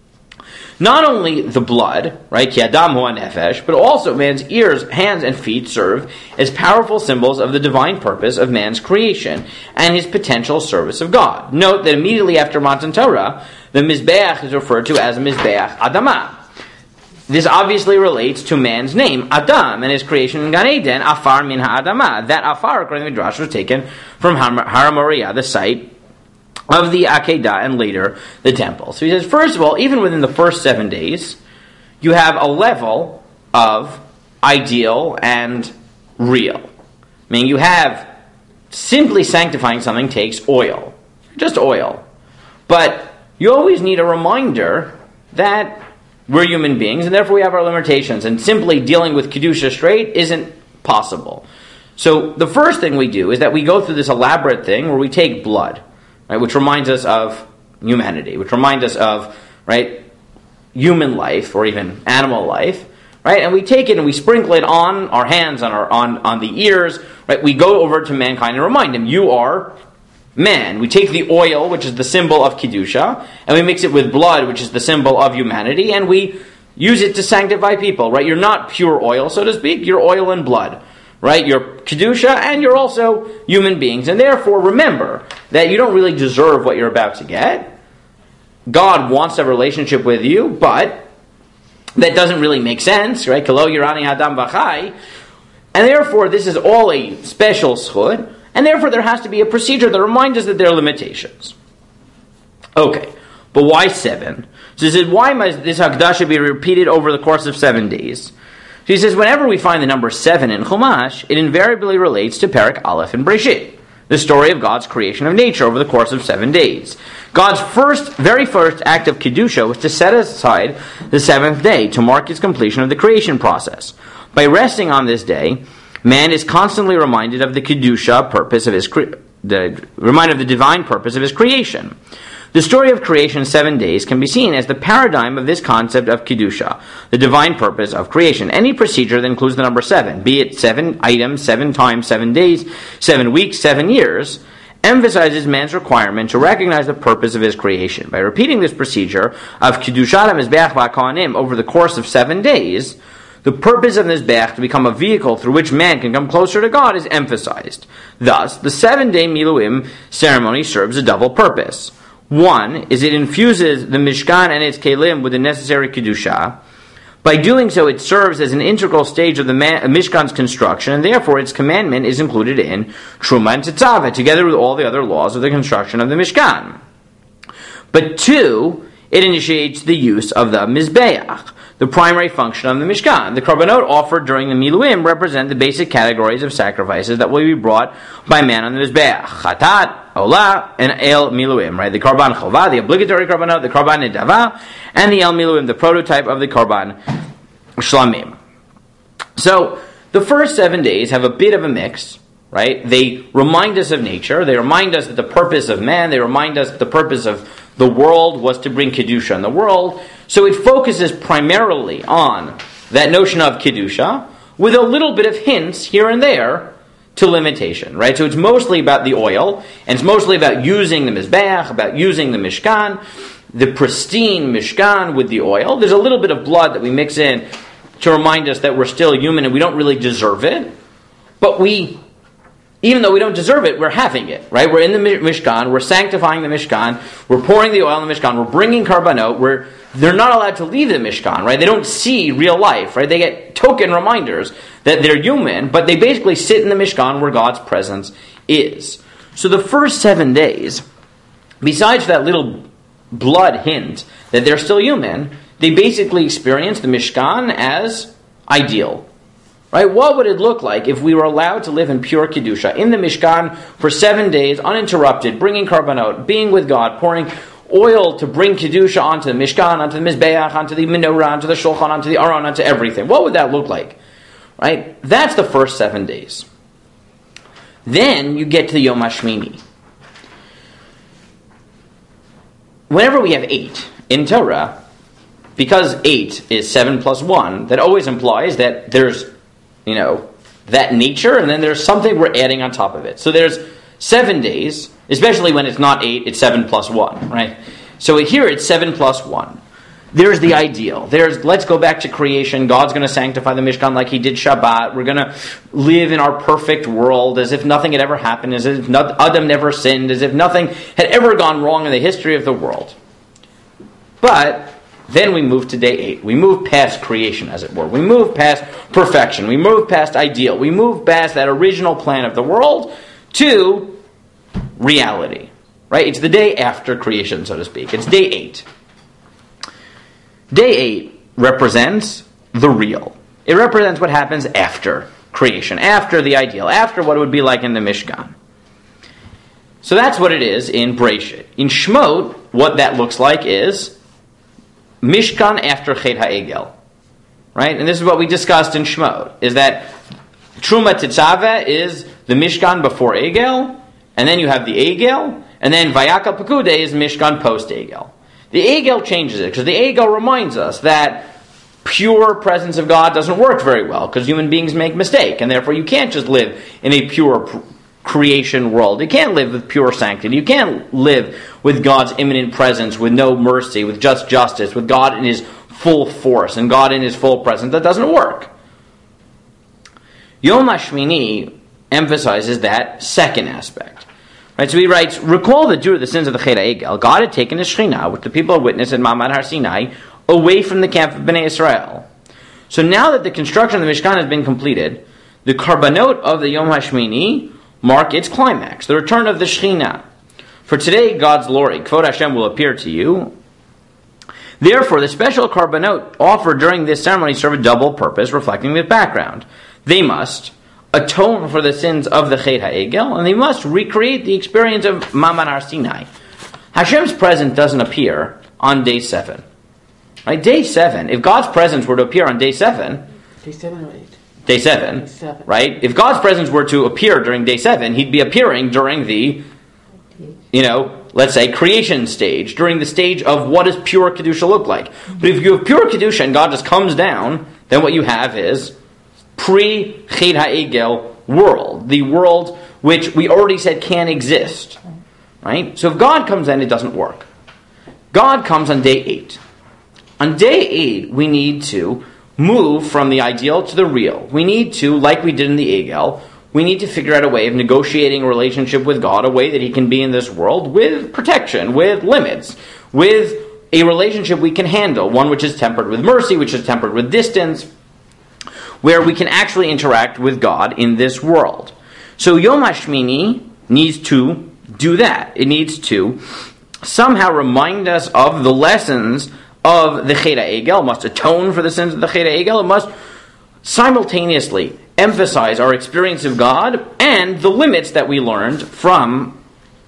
Not only the blood, right, ki adam hu nefesh, but also man's ears, hands, and feet serve as powerful symbols of the divine purpose of man's creation and his potential service of God. Note that immediately after Matan Torah, the Mizbeach is referred to as Mizbeach Adamah. This obviously relates to man's name, Adam, and his creation in Gan Eden, Afar min ha'adamah. That Afar, according to the Midrash, was taken from Har Moriah, the site of the Akedah, and later the temple. So he says, first of all, even within the first 7 days, you have a level of ideal and real. I mean, you have simply sanctifying something takes oil. Just oil. But you always need a reminder that we're human beings, and therefore we have our limitations, and simply dealing with Kedusha straight isn't possible. So the first thing we do is that we go through this elaborate thing where we take blood, right, which reminds us of humanity, which reminds us of, right, human life, or even animal life, right, and we take it and we sprinkle it on our hands, on the ears, right, we go over to mankind and remind him, you are man. We take the oil, which is the symbol of Kedusha, and we mix it with blood, which is the symbol of humanity, and we use it to sanctify people, right? You're not pure oil, so to speak. You're oil and blood, right? You're Kedusha, and you're also human beings. And therefore, remember that you don't really deserve what you're about to get. God wants to have a relationship with you, but that doesn't really make sense, right? Kalo Yirani Adam Vachai. And therefore, this is all a special schut. And therefore, there has to be a procedure that reminds us that there are limitations. Okay, but why 7? So he says, why must this Hakdasha be repeated over the course of 7 days? So he says, whenever we find the number 7 in Chumash, it invariably relates to Perek Aleph in Breshit, the story of God's creation of nature over the course of 7 days. God's very first act of Kedusha was to set aside the 7th day to mark its completion of the creation process. By resting on this day, man is constantly reminded of the Kedusha purpose of reminded of the divine purpose of his creation. The story of creation in 7 days can be seen as the paradigm of this concept of Kedusha, the divine purpose of creation. Any procedure that includes the number 7, be it 7 items, 7 times, 7 days, 7 weeks, 7 years, emphasizes man's requirement to recognize the purpose of his creation. By repeating this procedure of Kedushat HaMizbeach VaKohanim over the course of 7 days, the purpose of this Mizbeach to become a vehicle through which man can come closer to God is emphasized. Thus, the 7-day Miluim ceremony serves a double purpose. One is it infuses the Mishkan and its Kelim with the necessary Kedusha. By doing so, it serves as an integral stage of the Mishkan's construction, and therefore its commandment is included in Truma and Tetzaveh, together with all the other laws of the construction of the Mishkan. But 2, it initiates the use of the Mizbeach, the primary function of the Mishkan. The Karbanot offered during the Miluim represent the basic categories of sacrifices that will be brought by man on the Mizbeach. Chatat, Olah, and El Miluim, right? The Karban Chovah, the obligatory Karbanot, the Karban Nedavah, and the El Miluim, the prototype of the Karban Shlamim. So, the first 7 days have a bit of a mix, right? They remind us of nature, they remind us of the purpose of man, they remind us of the purpose of the world was to bring Kedusha in the world. So it focuses primarily on that notion of Kedusha, with a little bit of hints here and there to limitation, right? So it's mostly about the oil, and it's mostly about using the Mizbeach, about using the Mishkan, the pristine Mishkan with the oil. There's a little bit of blood that we mix in to remind us that we're still human and we don't really deserve it. But even though we don't deserve it, we're having it, right? We're in the Mishkan, we're sanctifying the Mishkan, we're pouring the oil in the Mishkan, we're bringing Karbanot, they're not allowed to leave the Mishkan, right? They don't see real life, right? They get token reminders that they're human, but they basically sit in the Mishkan where God's presence is. So the first 7 days, besides that little blood hint that they're still human, they basically experience the Mishkan as ideal. Right? What would it look like if we were allowed to live in pure Kedusha, in the Mishkan for 7 days, uninterrupted, bringing Karbanot, being with God, pouring oil to bring Kedusha onto the Mishkan, onto the Mizbeach, onto the Menorah, onto the Shulchan, onto the Aron, onto everything? What would that look like? Right? That's the first 7 days. Then you get to the Yom HaShmini. Whenever we have 8 in Torah, because 8 is 7 plus 1, that always implies that there's that nature, and then there's something we're adding on top of it. So there's 7 days, especially when it's not 8, it's 7 plus 1, right? So here it's 7 plus 1. There's the ideal. Let's go back to creation. God's going to sanctify the Mishkan like He did Shabbat. We're going to live in our perfect world as if nothing had ever happened, as if Adam never sinned, as if nothing had ever gone wrong in the history of the world. But then we move to day 8. We move past creation, as it were. We move past perfection. We move past ideal. We move past that original plan of the world to reality. Right? It's the day after creation, so to speak. It's day 8. Day 8 represents the real. It represents what happens after creation, after the ideal, after what it would be like in the Mishkan. So that's what it is in Breshit. In Shmot, what that looks like is Mishkan after Chet HaEgel. Right? And this is what we discussed in Shmot, is that Truma Tetzaveh is the Mishkan before Egel, and then you have the Egel, and then Vayakal Pekudei is Mishkan post-Egel. The Egel changes it, because the Egel reminds us that pure presence of God doesn't work very well, because human beings make mistakes, and therefore you can't just live in a pure creation world. You can't live with pure sanctity. You can't live with God's imminent presence, with no mercy, with just justice, with God in His full force, and God in His full presence. That doesn't work. Yom HaShmini emphasizes that second aspect. Right, so he writes, recall that due to the sins of the Chet HaEgel, God had taken His Shekhinah, which the people had witnessed at Ma'amad Har Sinai, away from the camp of Bnei Israel. So now that the construction of the Mishkan has been completed, the Karbanot of the Yom HaShmini mark its climax, the return of the Shekhinah. For today, God's glory, Kvod Hashem, will appear to you. Therefore, the special Karbanot offered during this ceremony serve a double purpose, reflecting the background. They must atone for the sins of the Chet HaEgel, and they must recreate the experience of Ma'amad Har Sinai. Hashem's presence doesn't appear on day 7. Right? Day 7, if God's presence were to appear on day 7... Day 7 or 8? Day 7, right? If God's presence were to appear during day 7, He'd be appearing during the, let's say, creation stage, during the stage of what does pure Kedusha look like. But if you have pure Kedusha and God just comes down, then what you have is pre-Chet HaEgel world, the world which we already said can exist. Right? So if God comes in, it doesn't work. God comes on day 8. On day 8, we need to move from the ideal to the real. We need to, like we did in the Egel, we need to figure out a way of negotiating a relationship with God, a way that He can be in this world with protection, with limits, with a relationship we can handle, one which is tempered with mercy, which is tempered with distance, where we can actually interact with God in this world. So Yom HaShmini needs to do that. It needs to somehow remind us of the lessons of the Chet HaEgel, must atone for the sins of the Chet HaEgel. It must simultaneously emphasize our experience of God and the limits that we learned from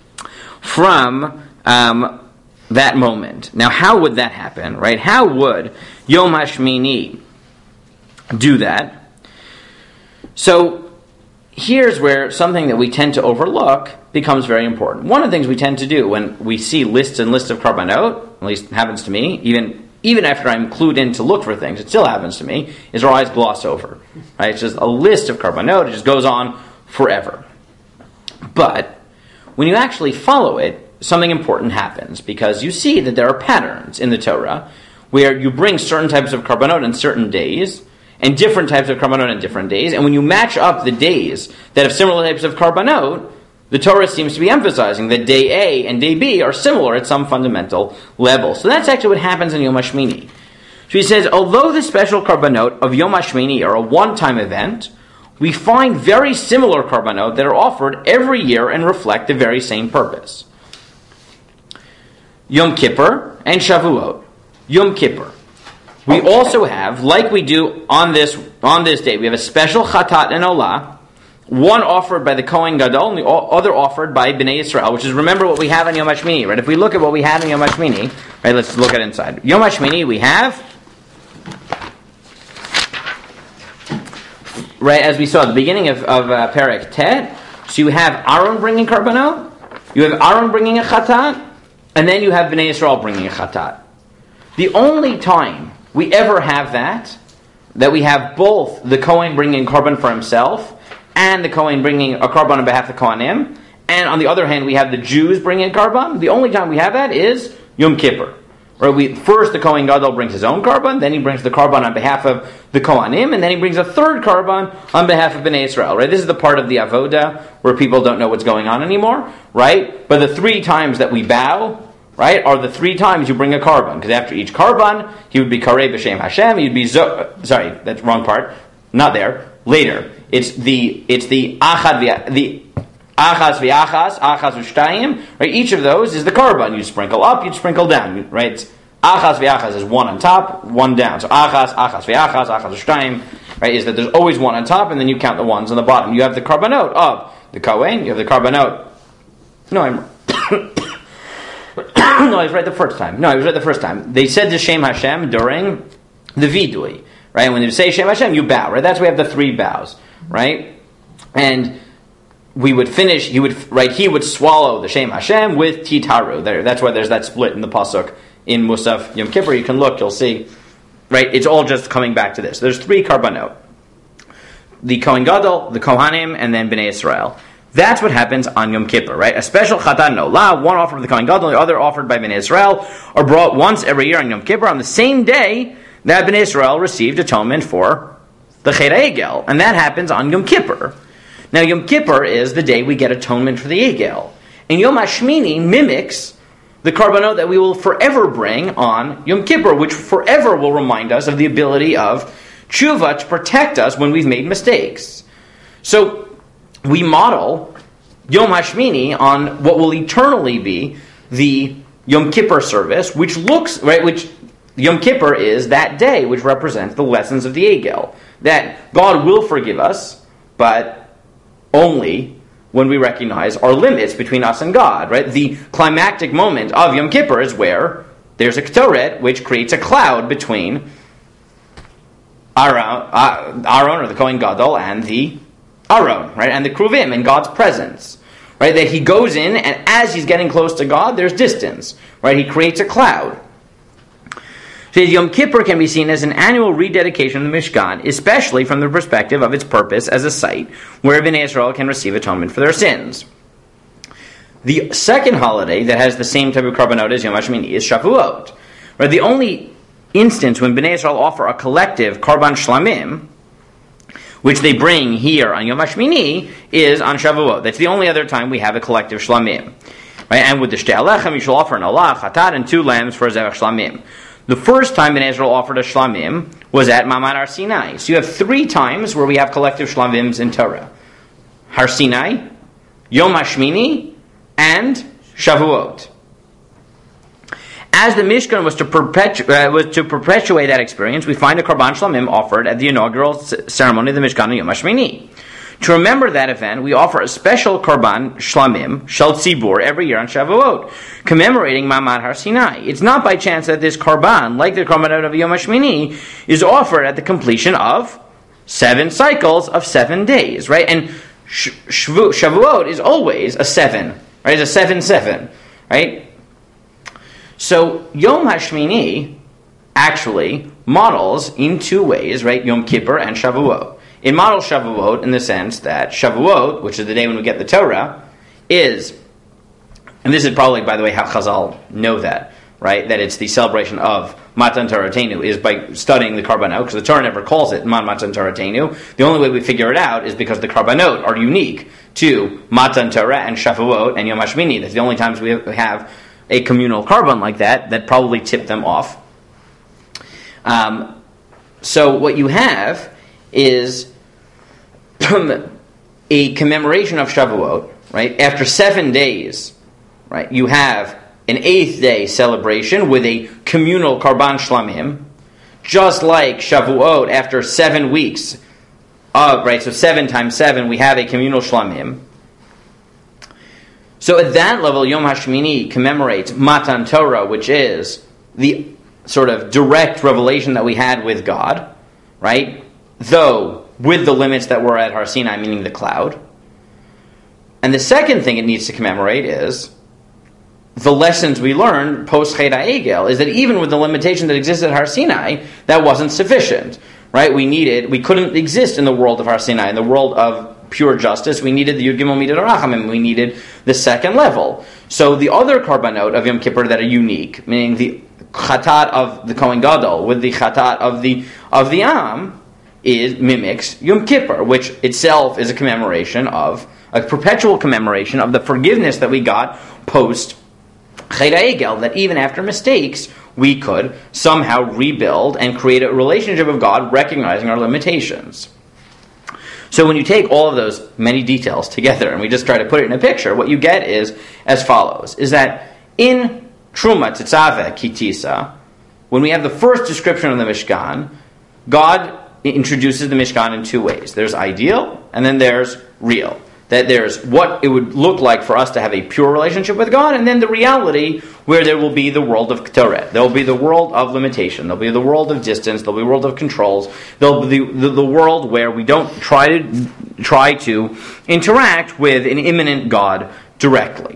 that moment. Now, how would that happen, right? How would Yom HaShmini do that? So, here's where something that we tend to overlook becomes very important. One of the things we tend to do when we see lists and lists of karbanot, at least it happens to me, even after I'm clued in to look for things, it still happens to me, is our eyes gloss over. Right? It's just a list of karbanot, it just goes on forever. But when you actually follow it, something important happens, because you see that there are patterns in the Torah where you bring certain types of karbanot on certain days, and different types of karbanot on different days, and when you match up the days that have similar types of karbanot, the Torah seems to be emphasizing that day A and day B are similar at some fundamental level. So that's actually what happens in Yom HaShmini. So he says, although the special karbanot of Yom HaShmini are a one-time event, we find very similar karbanot that are offered every year and reflect the very same purpose. Yom Kippur and Shavuot. Yom Kippur. We also have, like we do on this day, we have a special chatat and olah, one offered by the Kohen Gadol and the other offered by Bnei Yisrael, which is, remember what we have in Yom HaShmini, right? If we look at what we have in Yom HaShmini, right, let's look at it inside. Yom HaShmini we have, right, as we saw at the beginning of Perek Tet, so you have Aaron bringing karbanot, you have Aaron bringing a chatat, and then you have Bnei Yisrael bringing a chatat. The only time we ever have that we have both the Kohen bringing korban for himself and the Kohen bringing a korban on behalf of the Kohanim, and on the other hand we have the Jews bringing a korban, the only time we have that is Yom Kippur. Right? First the Kohen Gadol brings his own korban, then he brings the korban on behalf of the Kohanim, and then he brings a third korban on behalf of Bnei Israel. Right? This is the part of the Avoda where people don't know what's going on anymore, right? But the 3 times that we bow, right, are the 3 times you bring a karban, because after each karban, he would be karei b'shem Hashem. He'd be sorry, that's wrong part. Not there. Later, it's the achad the achaz v'achaz, achaz v'shtayim. Right, each of those is the karban. You sprinkle up, you sprinkle down. Right, it's achaz v'achaz is 1 on top, 1 down. So achaz v'achaz, achaz v'shtayim. Right, is that there's always 1 on top, and then you count the ones on the bottom. You have the karbanot of the kohen. You have the karbanot. No, I'm. No, I was right the first time. They said the Shem Hashem during the Vidui, right? When you say Shem Hashem, you bow, right? That's why we have the 3 bows, right? And we would finish, he would swallow the Shem Hashem with Titaru. That's why there's that split in the Pasuk in Musaf Yom Kippur. You can look, you'll see, right? It's all just coming back to this. There's 3 karbanot. The Kohen Gadol, the Kohanim, and then Bnei Israel. That's what happens on Yom Kippur, right? A special chatat and olah, one offered by the Kohen Gadol, the other offered by Bnei Israel, are brought once every year on Yom Kippur on the same day that Bnei Israel received atonement for the Chet HaEgel, and that happens on Yom Kippur. Now Yom Kippur is the day we get atonement for the Egel, and Yom HaShmini mimics the karbanot that we will forever bring on Yom Kippur, which forever will remind us of the ability of tshuva to protect us when we've made mistakes. So we model Yom HaShmini on what will eternally be the Yom Kippur service, which Yom Kippur is that day which represents the lessons of the Egel. That God will forgive us, but only when we recognize our limits between us and God. Right? The climactic moment of Yom Kippur is where there's a Ketoret which creates a cloud between Aaron or the Kohen Gadol and the Aaron, right, and the Kruvim in God's presence, right? That he goes in, and as he's getting close to God, there's distance, right? He creates a cloud. So Yom Kippur can be seen as an annual rededication of the Mishkan, especially from the perspective of its purpose as a site where Bnei Israel can receive atonement for their sins. The second holiday that has the same type of karbanot as Yom HaShmini is Shavuot. Right? The only instance when Bnei Israel offer a collective karban shlamim, which they bring here on Yom HaShmini, is on Shavuot. That's the only other time we have a collective shlamim. Right? And with the Shtei Alechem, you shall offer an olah, chatat, and 2 lambs for a zevach shlamim. The first time Bnei Israel offered a shlamim was at Mamad Har Sinai. So you have 3 times where we have collective shlamim in Torah. Har Sinai, Yom HaShmini, and Shavuot. As the Mishkan was to perpetuate that experience, we find a Karban Shlamim offered at the inaugural ceremony of the Mishkan on Yom HaShmini. To remember that event, we offer a special Karban Shlamim, Shel Tzibur, every year on Shavuot, commemorating Mamad Har Sinai. It's not by chance that this Karban, like the Karban of Yom HaShmini, is offered at the completion of 7 cycles of 7 days, right? And Shavuot is always a 7, right? It's a 7-7, right? So Yom HaShmini actually models in two ways, right? Yom Kippur and Shavuot. It models Shavuot in the sense that Shavuot, which is the day when we get the Torah, is, and this is probably, by the way, how Chazal know that, right? That it's the celebration of Matan Toratenu is by studying the Karbanot, because the Torah never calls it Matan Toratenu. The only way we figure it out is because the Karbanot are unique to Matan Torah and Shavuot and Yom HaShmini. That's the only times we have a communal Karban like that probably tip them off. So what you have is a commemoration of Shavuot, right? After 7 days, right, you have an 8th day celebration with a communal Karban Shlamim, just like Shavuot after 7 weeks, right, so 7 times 7, we have a communal Shlamim. So at that level, Yom HaShmini commemorates Matan Torah, which is the sort of direct revelation that we had with God, right? Though with the limits that were at Har Sinai, meaning the cloud. And the second thing it needs to commemorate is the lessons we learned post Chet HaEgel, is that even with the limitation that existed at Har Sinai, that wasn't sufficient, right? We couldn't exist in the world of Har Sinai, in the world of pure justice. We needed the Yud Gimel Midat HaRachamim. We needed the second level. So the other Karbanot of Yom Kippur that are unique, meaning the Chatat of the Kohen Gadol with the Chatat of the Am, mimics Yom Kippur, which itself is a perpetual commemoration of the forgiveness that we got post Chet HaEgel, that even after mistakes, we could somehow rebuild and create a relationship with God, recognizing our limitations. So when you take all of those many details together and we just try to put it in a picture, what you get is as follows, is that in Truma Tetzaveh Kitisa, when we have the first description of the Mishkan, God introduces the Mishkan in two ways. There's ideal, and then there's real. That there's what it would look like for us to have a pure relationship with God, and then the reality where there will be the world of Ketoret. There will be the world of limitation. There will be the world of distance. There will be the world of controls. There will be the world where we don't try to interact with an immanent God directly.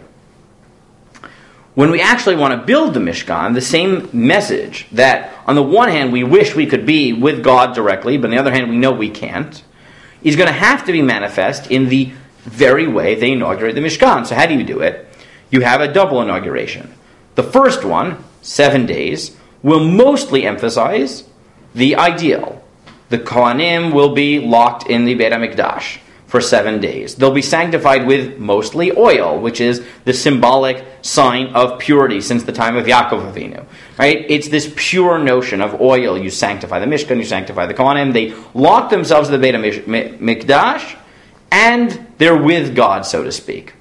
When we actually want to build the Mishkan, the same message that on the one hand we wish we could be with God directly, but on the other hand we know we can't, is going to have to be manifest in the very way they inaugurate the Mishkan. So how do you do it? You have a double inauguration. The first one, 7 days, will mostly emphasize the ideal. The Kohanim will be locked in the Beit HaMikdash for 7 days. They'll be sanctified with mostly oil, which is the symbolic sign of purity since the time of Yaakov Avinu. Right? It's this pure notion of oil. You sanctify the Mishkan, you sanctify the Kohanim. They lock themselves in the Beit HaMikdash, and they're with God, so to speak.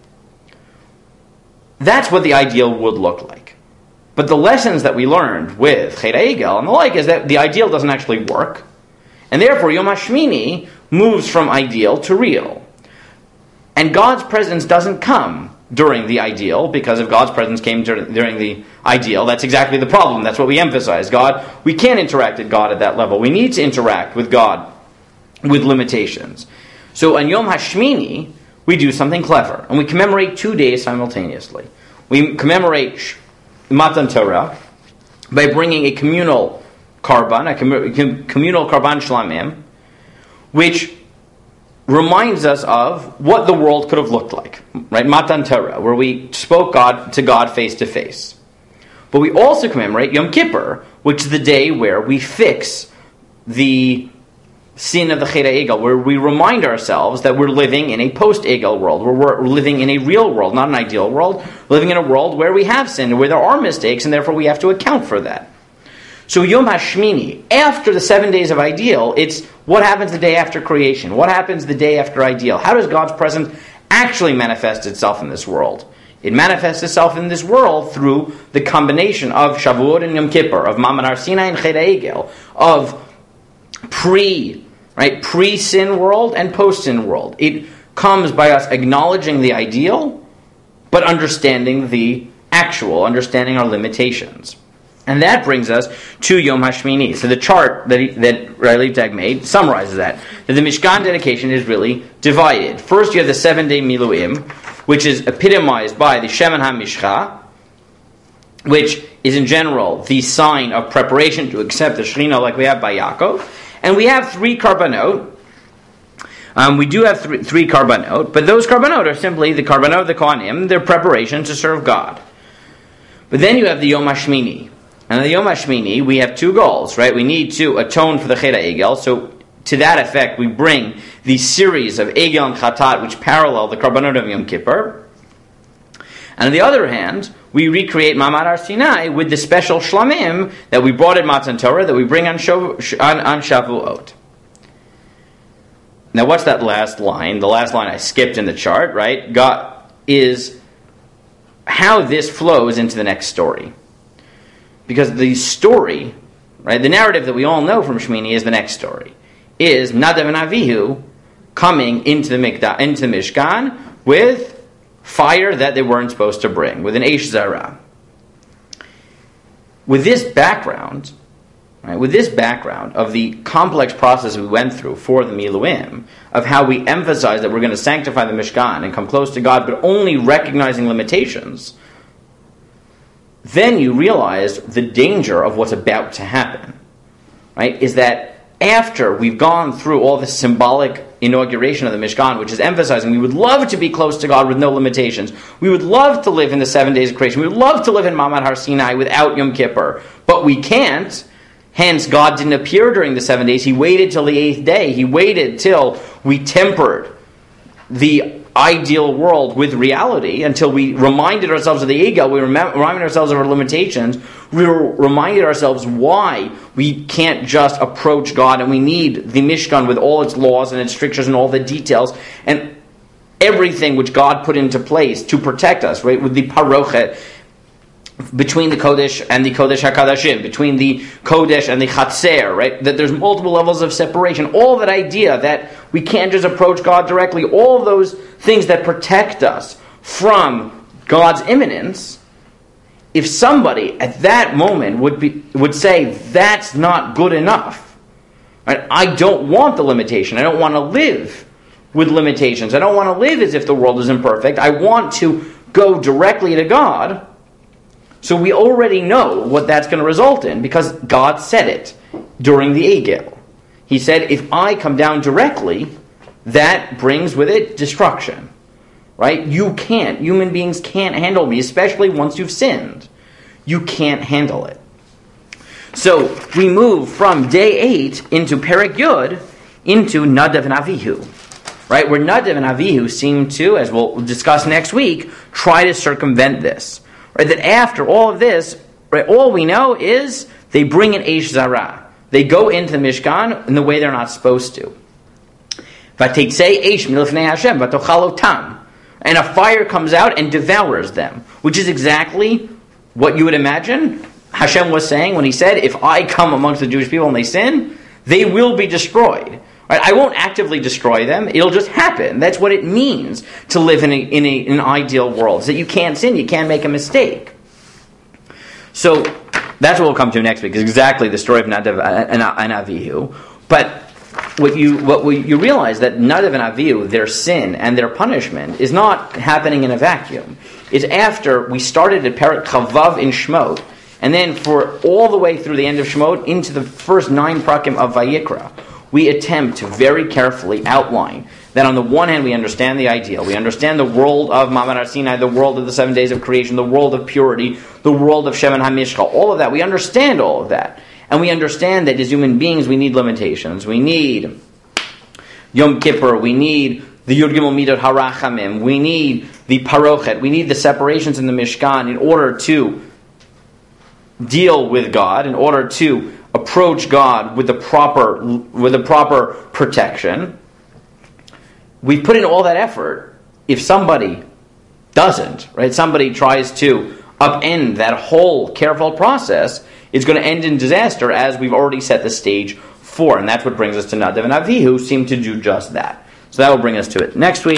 That's what the ideal would look like. But the lessons that we learned with Chet HaEgel and the like is that the ideal doesn't actually work. And therefore, Yom HaShmini moves from ideal to real. And God's presence doesn't come during the ideal, because if God's presence came during the ideal, that's exactly the problem. That's what we emphasize. We can't interact with God at that level. We need to interact with God with limitations. So on Yom HaShmini, we do something clever, and we commemorate 2 days simultaneously. We commemorate Matan Torah by bringing a communal Karban, a communal Karban Shlamim, which reminds us of what the world could have looked like, right? Matan Torah, where we spoke to God face to face. But we also commemorate Yom Kippur, which is the day where we fix the sin of the Chet HaEgel, where we remind ourselves that we're living in a post-Egel world, where we're living in a real world, not an ideal world, living in a world where we have sinned, where there are mistakes, and therefore we have to account for that. So Yom HaShmini, after the 7 days of ideal, it's what happens the day after creation, what happens the day after ideal, how does God's presence actually manifest itself in this world? It manifests itself in this world through the combination of Shavuot and Yom Kippur, of Maman Har Sinai and Chet HaEgel, of pre-sin world and post-sin world. It comes by us acknowledging the ideal, but understanding the actual, understanding our limitations. And that brings us to Yom HaShmini. So the chart that Rai Leibtag made summarizes that the Mishkan dedication is really divided. First you have the 7-day Miluim, which is epitomized by the Shemen HaMishcha, which is in general the sign of preparation to accept the Shekhinah like we have by Yaakov. And we have 3 Karbanot. We do have three Karbanot, but those Karbanot are simply the Karbanot of the Kohanim, their preparation to serve God. But then you have the Yom HaShmini. And in the Yom HaShmini, we have 2 goals, right? We need to atone for the Chet HaEgel. So to that effect, we bring the series of Egel and Chatat, which parallel the Karbanot of Yom Kippur. And on the other hand, we recreate Ma'amad Har Sinai with the special Shlamim that we brought at Matan Torah that we bring on Shavuot. Now, what's that last line? The last line I skipped in the chart, right? God is how this flows into the next story. Because the story, right, the narrative that we all know from Shmini is the next story, is Nadav and Avihu coming into the Mishkan with fire that they weren't supposed to bring, with an Eish Zara. With this background, right, of the complex process we went through for the Miluim, of how we emphasize that we're going to sanctify the Mishkan and come close to God, but only recognizing limitations, then you realize the danger of what's about to happen, right? Is that after we've gone through all the symbolic inauguration of the Mishkan, which is emphasizing we would love to be close to God with no limitations, we would love to live in the 7 days of creation, we would love to live in Ma'amad Har Sinai without Yom Kippur, but we can't. Hence, God didn't appear during the 7 days. He waited till the 8th day. He waited till we tempered the ideal world with reality, until we reminded ourselves of the Egel, we reminded ourselves of our limitations, we reminded ourselves why we can't just approach God, and we need the Mishkan with all its laws and its strictures and all the details and everything which God put into place to protect us, right? With the Parochet, between the Kodesh and the Kodesh HaKadashim, between the Kodesh and the Chatzer, right? That there's multiple levels of separation. All that idea that we can't just approach God directly, all those things that protect us from God's imminence, if somebody at that moment would say, that's not good enough, right? I don't want the limitation. I don't want to live with limitations. I don't want to live as if the world is imperfect. I want to go directly to God. So we already know what that's going to result in, because God said it during the Egel. He said, if I come down directly, that brings with it destruction. Right? Human beings can't handle me, especially once you've sinned. You can't handle it. So we move from day 8 into Perek Yud, into Nadav and Avihu. Right? Where Nadav and Avihu seem to, as we'll discuss next week, try to circumvent this. Right, that after all of this, right, all we know is they bring an Eish Zara. They go into the Mishkan in the way they're not supposed to. And a fire comes out and devours them, which is exactly what you would imagine Hashem was saying when he said, if I come amongst the Jewish people and they sin, they will be destroyed. Right? I won't actively destroy them. It'll just happen. That's what it means to live in an ideal world. Is that you can't sin. You can't make a mistake. So that's what we'll come to next week. Is exactly the story of Nadav and Avihu. But what you realize that Nadav and Avihu, their sin and their punishment, is not happening in a vacuum. It's after we started at Perek Chavav in Shemot, and then for all the way through the end of Shemot into the first 9 prakim of Vayikra, we attempt to very carefully outline that on the one hand we understand the ideal, we understand the world of Ma'amad Har Sinai, the world of the 7 days of creation, the world of purity, the world of Shemen HaMishcha, all of that. We understand all of that. And we understand that as human beings we need limitations. We need Yom Kippur, we need the Yud Gimel Midot HaRachamim, we need the Parochet, we need the separations in the Mishkan in order to deal with God, in order to approach God with the proper protection. We put in all that effort. If somebody doesn't, right? Somebody tries to upend that whole careful process, it's going to end in disaster, as we've already set the stage for. And that's what brings us to Nadav and Avihu, who seem to do just that. So that will bring us to it next week.